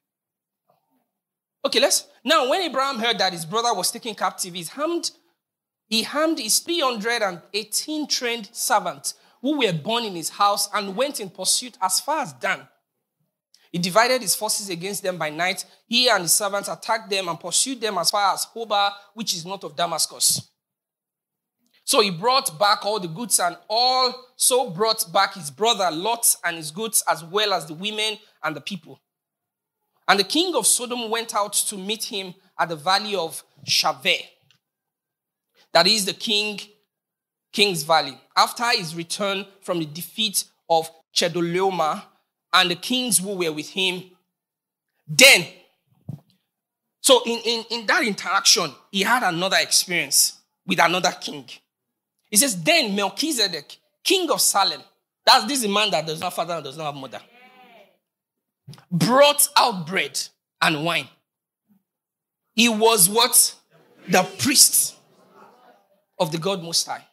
okay, let's, now when Abraham heard that his brother was taken captive, he's harmed, he harmed his three hundred eighteen trained servants who were born in his house and went in pursuit as far as Dan. He divided his forces against them by night. He and his servants attacked them and pursued them as far as Hobah, which is north of Damascus. So he brought back all the goods and also brought back his brother Lot and his goods as well as the women and the people. And the king of Sodom went out to meet him at the valley of Shaveh. That is the king, king's valley. After his return from the defeat of Chedorlaomer and the kings who were with him, then, so in, in, in that interaction, he had another experience with another king. He says, then Melchizedek, king of Salem, that's this is a man that does not have father and does not have mother, brought out bread and wine. He was what? The priest of the God Most High.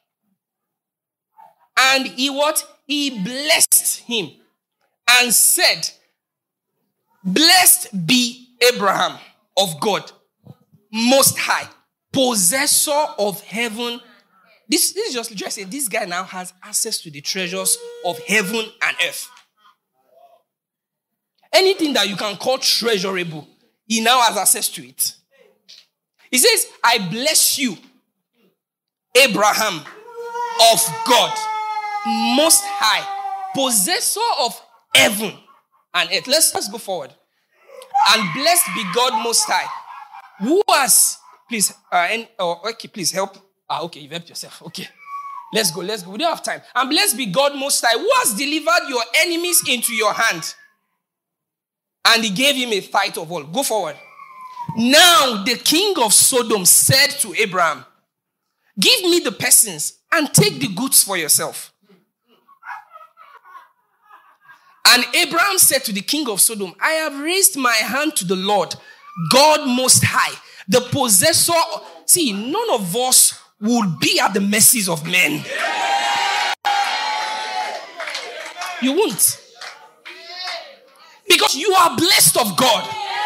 And he what? He blessed him and said, blessed be Abraham of God, Most High, possessor of heaven. This, this is just just saying this guy now has access to the treasures of heaven and earth. Anything that you can call treasurable, he now has access to it. He says, I bless you, Abraham of God, Most High, possessor of heaven and earth. Let's, let's go forward. And blessed be God Most High, who has, please, uh, and, oh, okay, please help. Ah, okay, you've helped yourself. Okay. Let's go, let's go. We don't have time. And blessed be God Most High, who has delivered your enemies into your hand. And he gave him a fight of all. Go forward. Now the king of Sodom said to Abraham, give me the persons and take the goods for yourself. And Abraham said to the king of Sodom, I have raised my hand to the Lord, God Most High, the possessor. See, none of us would be at the mercies of men. You won't. Because you are blessed of God.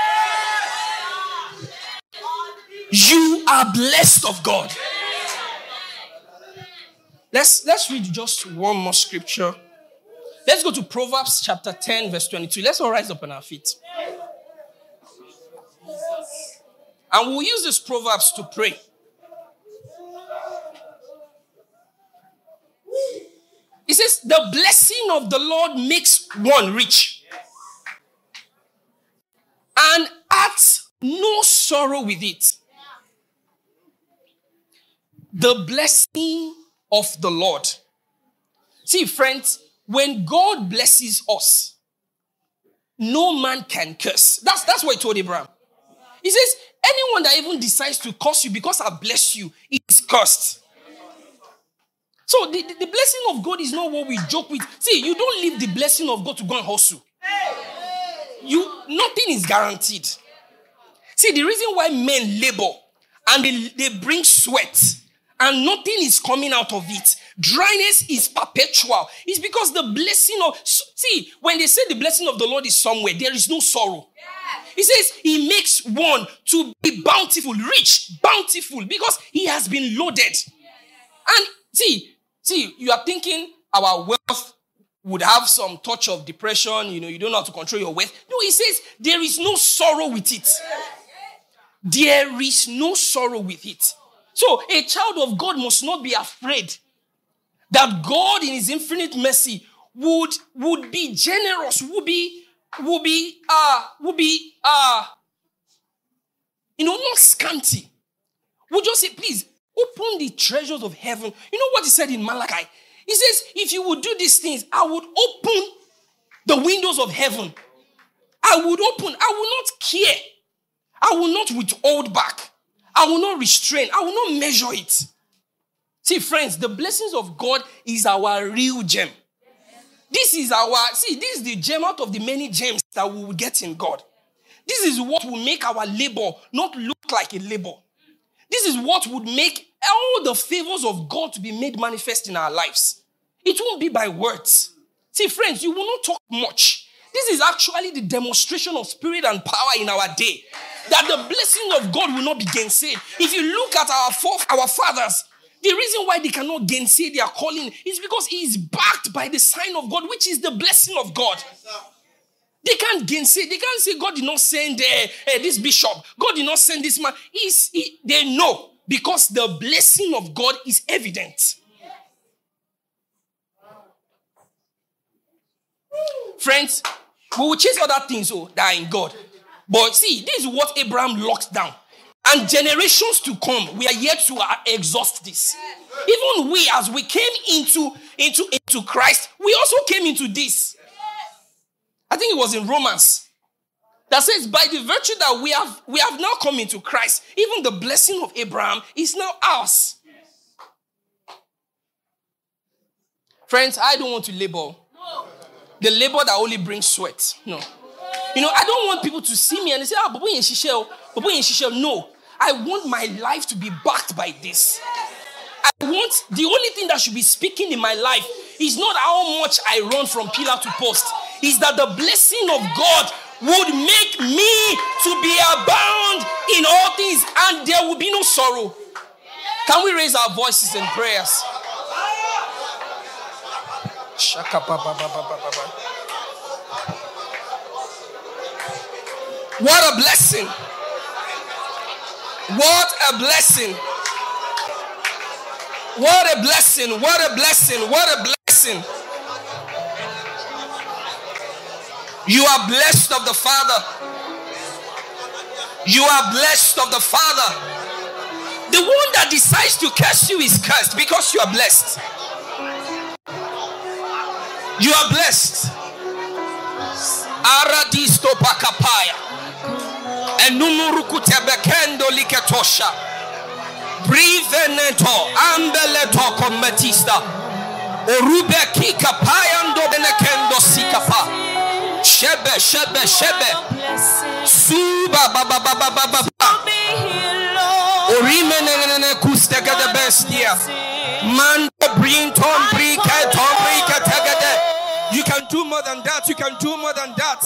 You are blessed of God. Let's, let's read just one more scripture. Let's go to Proverbs chapter ten, verse twenty-two. Let's all rise up on our feet. And we'll use this Proverbs to pray. It says, the blessing of the Lord makes one rich and adds no sorrow with it. The blessing of the Lord. See, friends, when God blesses us, no man can curse. That's, that's what he told Abraham. He says, anyone that even decides to curse you because I bless you is cursed. So the, the, the blessing of God is not what we joke with. See, you don't leave the blessing of God to go and hustle. You, nothing is guaranteed. See, the reason why men labor and they, they bring sweat and nothing is coming out of it, dryness is perpetual, is because the blessing of, see, when they say the blessing of the Lord is somewhere, there is no sorrow. He says he makes one to be bountiful, rich, bountiful, because he has been loaded. And see, see, you are thinking our wealth would have some touch of depression, you know, you don't know how to control your wealth. No, he says there is no sorrow with it. There is no sorrow with it. So a child of God must not be afraid that God in his infinite mercy would, would be generous, would be, would be, uh, would be, uh, you know, not scanty. Would just say, please, open the treasures of heaven. You know what he said in Malachi? He says, if you would do these things, I would open the windows of heaven. I would open, I will not care. I will not withhold back. I will not restrain. I will not measure it. See, friends, the blessings of God is our real gem. This is our, see, this is the gem out of the many gems that we will get in God. This is what will make our labor not look like a labor. This is what would make all the favors of God to be made manifest in our lives. It won't be by words. See, friends, you will not talk much. This is actually the demonstration of spirit and power in our day. That the blessing of God will not be gainsaid. If you look at our, forth, our fathers, the reason why they cannot gainsay their calling is because he is backed by the sign of God, which is the blessing of God. They can't gainsay. They can't say God did not send uh, uh, this bishop. God did not send this man. He's, he, they know because the blessing of God is evident. Friends, we will chase other things oh, that are in God. But see, this is what Abraham locked down. And generations to come, we are yet to uh, exhaust this. Even we, as we came into, into, into Christ, we also came into this. I think it was in Romans that says, by the virtue that we have, we have now come into Christ, even the blessing of Abraham is now ours. Friends, I don't want to label. The labor that only brings sweat. No. You know, I don't want people to see me and they say, ah, Bobo yen shishel, Bobo yen shishel. No. I want my life to be backed by this. I want, the only thing that should be speaking in my life is not how much I run from pillar to post. Is that the blessing of God would make me to be abound in all things and there will be no sorrow. Can we raise our voices in prayers? What a blessing. What a blessing. What a blessing. What a blessing. What a blessing. You are blessed of the Father. You are blessed of the Father. The one that decides to curse you is cursed because you are blessed. You are blessed. Aradisto pakapaya. Enumuruku tebekendo liketosha. Briveneto ambeleto kometista. Orube kika payando benekendo sikapa. Shebe, shebe, shebe. Suba, ba, ba, ba, ba, ba, ba, ba. Orimenene kustega de bestia. Man, bring tom, brika, tom, brika, tegade. You can do more than that. You can do more than that.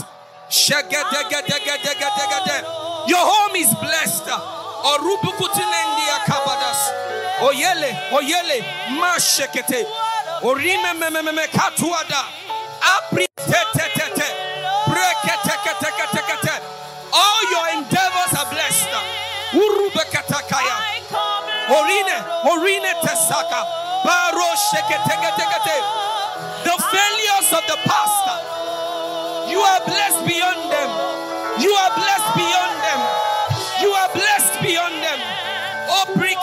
Your home is blessed. Orubukutinendia kabadas. Oyele, oyele, mashekete. Orime me me me katuada. Apri te te te te. All your endeavors are blessed. Urubeketakaya. Orine, orine tesaka. Baro sheketeketekete. The failures of the past, you are blessed beyond them. You are blessed beyond them. You are blessed beyond them. Oh,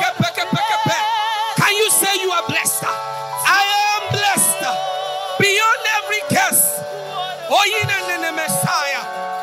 can you say you are blessed? I am blessed beyond every curse. Oh, Messiah.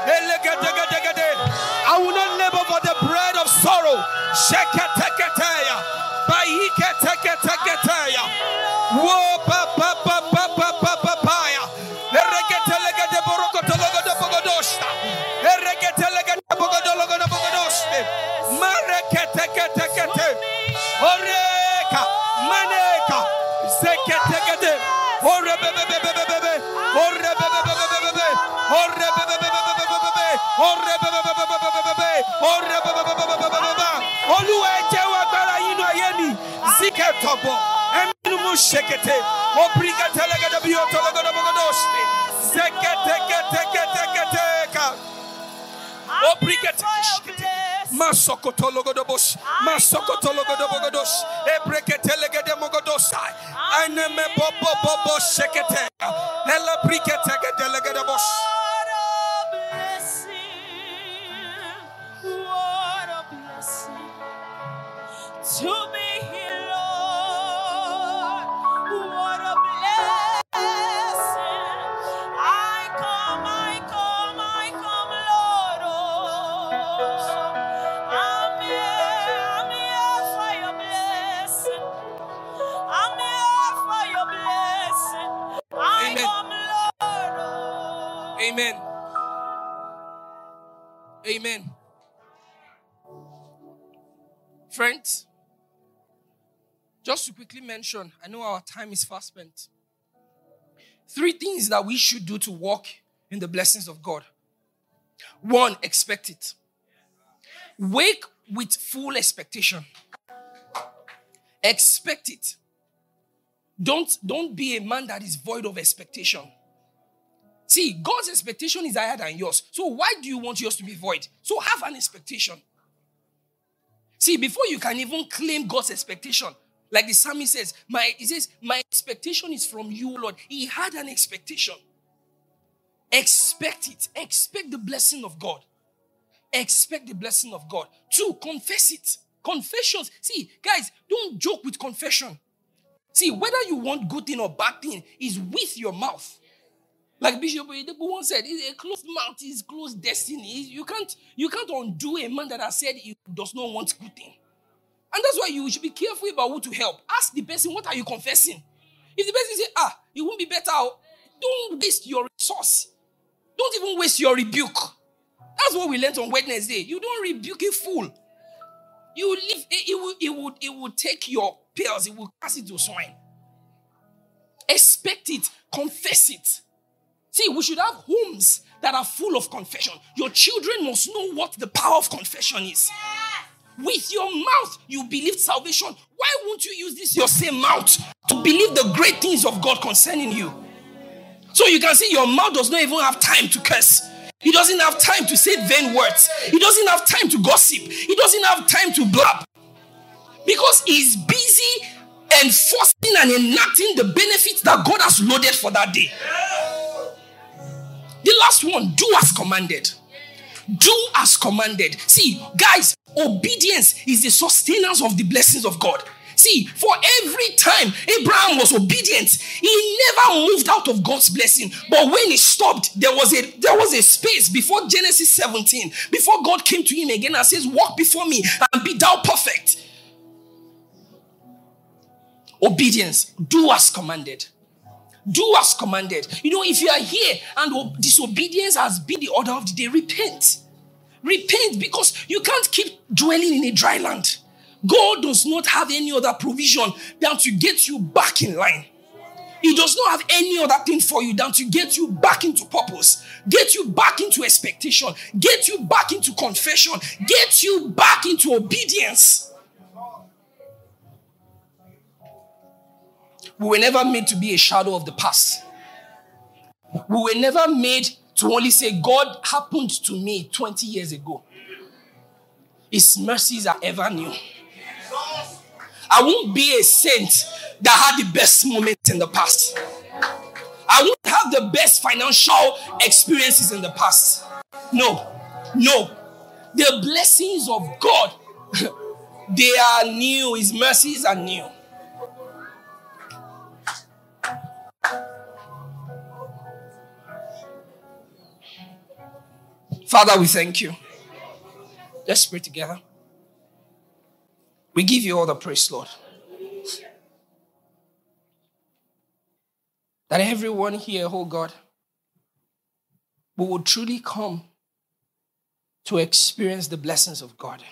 I will not labor for the bread of sorrow. Sheketeketeya. Baiketeketeketeya. Wo pa pa pa pa pa pa pa pa ya. Ereketelegede borokotologodo bogodoshta. Ereketelegede bogodologodo bogodoshte. Mareketeketekete. Oreka. Maneka. Zeketekete. Orebebebebebebe. Orebebebebebebe. Orebebebebebebe. Orebebebebebebe. Orebebebebebebe. Oluwa ejewa gbara yinu ayemi. Ziketobo. Shekete, Obriga Telegada Biotologoda Bogodosti, Zekete, Obriga Masokotologodobos, Masokotologodobogodos, Ebreketelegade Mogodosai, Aneme Bobo Bobo Shekete, Ella Briketega Delegadabos. What a blessing to be here, Lord. What a blessing. I come, I come, I come, Lord. Oh, I'm here, I'm here for your blessing. I'm here for your blessing. I Amen. come, Lord. Oh. Amen. Amen. Friends, just to quickly mention, I know our time is fast spent. Three things that we should do to walk in the blessings of God. One, expect it. Wake with full expectation. Expect it. Don't, don't be a man that is void of expectation. See, God's expectation is higher than yours. So why do you want yours to be void? So have an expectation. See, before you can even claim God's expectation, like the psalmist says, my, he says, my expectation is from you, Lord. He had an expectation. Expect it. Expect the blessing of God. Expect the blessing of God. Two, confess it. Confessions. See, guys, don't joke with confession. See, whether you want good thing or bad thing is with your mouth. Like Bishop Oyedepo once said, a closed mouth is closed destiny. You can't, you can't undo a man that has said he does not want good thing. And that's why you should be careful about who to help. Ask the person, what are you confessing? If the person says, ah, it won't be better, don't waste your resource. Don't even waste your rebuke. That's what we learned on Wednesday. You don't rebuke a fool. You leave, it, it, will, it, would, it will take your pearls, it will cast it to swine. Expect it, confess it. See, we should have homes that are full of confession. Your children must know what the power of confession is. With your mouth, you believe salvation. Why won't you use this your same mouth to believe the great things of God concerning you? So you can see your mouth does not even have time to curse. He doesn't have time to say vain words. He doesn't have time to gossip. He doesn't have time to blab. Because he's busy enforcing and enacting the benefits that God has loaded for that day. The last one, do as commanded. Do as commanded. See, guys, obedience is the sustenance of the blessings of God. See, for every time Abraham was obedient, he never moved out of God's blessing. But when he stopped, there was a there was a space before Genesis seventeen, before God came to him again and says, walk before me and be thou perfect. Obedience. Do as commanded. Do as commanded. You know, if you are here and disobedience has been the order of the day, repent. Repent, because you can't keep dwelling in a dry land. God does not have any other provision than to get you back in line. He does not have any other thing for you than to get you back into purpose, get you back into expectation, get you back into confession, get you back into obedience. We were never made to be a shadow of the past. We were never made to only say, God happened to me twenty years ago. His mercies are ever new. I won't be a saint that had the best moments in the past. I won't have the best financial experiences in the past. No, no. The blessings of God, they are new. His mercies are new. Father, we thank you. Let's pray together. We give you all the praise, Lord. That everyone here, oh God, we will truly come to experience the blessings of God.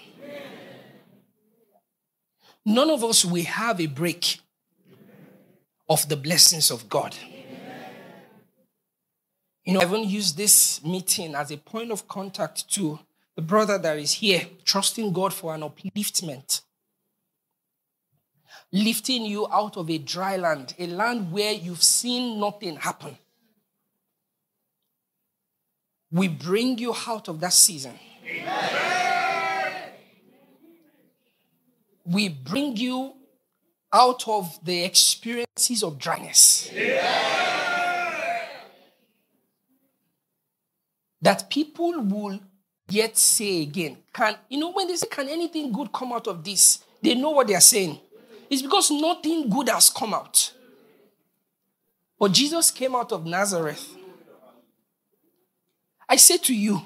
None of us will have a break of the blessings of God. You know, I haven't used this meeting as a point of contact to the brother that is here, trusting God for an upliftment. lifting you out of a dry land, a land where you've seen nothing happen. We bring you out of that season. Amen. We bring you out of the experiences of dryness. Amen. That people will yet say again, can, you know, when they say, can anything good come out of this? They know what they are saying. It's because nothing good has come out. But Jesus came out of Nazareth. I say to you,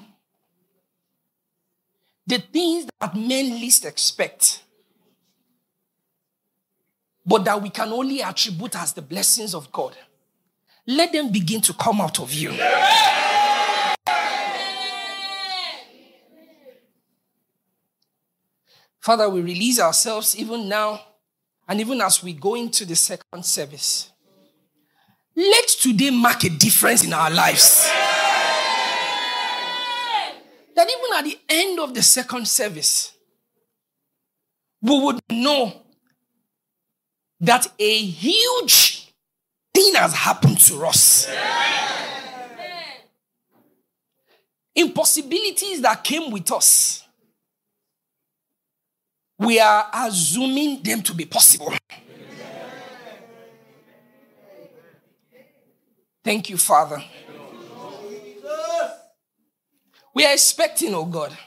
the things that men least expect, but that we can only attribute as the blessings of God, let them begin to come out of you. Father, we release ourselves even now, and even as we go into the second service. Let today mark a difference in our lives. That even at the end of the second service, we would know that a huge thing has happened to us. Impossibilities that came with us, we are assuming them to be possible. Thank you, Father. We are expecting, oh God.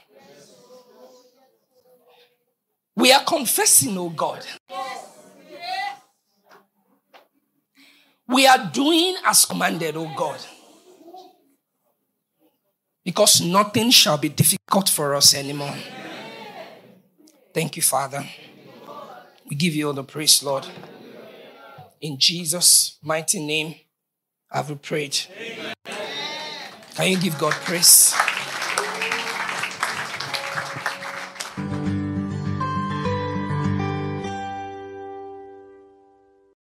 We are confessing, oh God. We are doing as commanded, oh God. Because nothing shall be difficult for us anymore. Thank you, Father. We give you all the praise, Lord. In Jesus' mighty name, I have prayed. Can you give God praise?